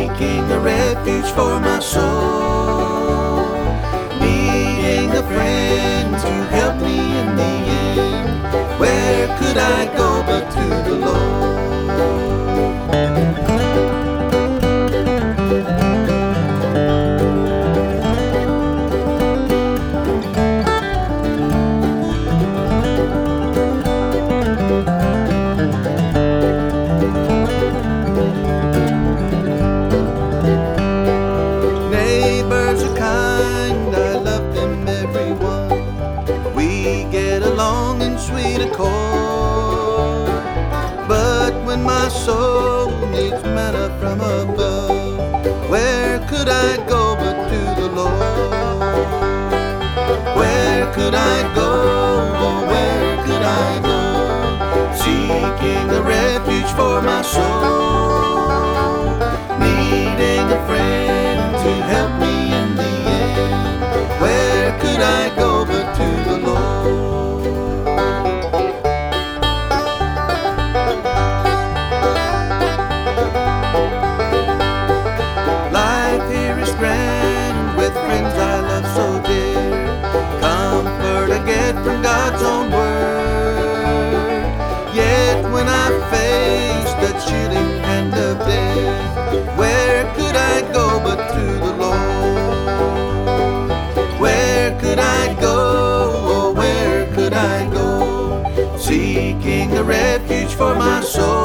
seeking a refuge for my soul, needing a friend to help me in the end. Where could I go but to the Lord? Neighbors are kind, I love them everyone. We get along in sweet accord. But when my soul needs manna from above, where could I go but to the Lord? Where could I go? Oh, where could I go? Seeking a refuge for my soul, needing a friend to help me in the end. Where could I go but to the Lord? Life here is grand with friends I love so dear. Comfort I get from God's own word. Yet when I face the chilling hand of death, where could I go but to the Lord? Where could I go? Oh, where could I go? Seeking a refuge for my soul,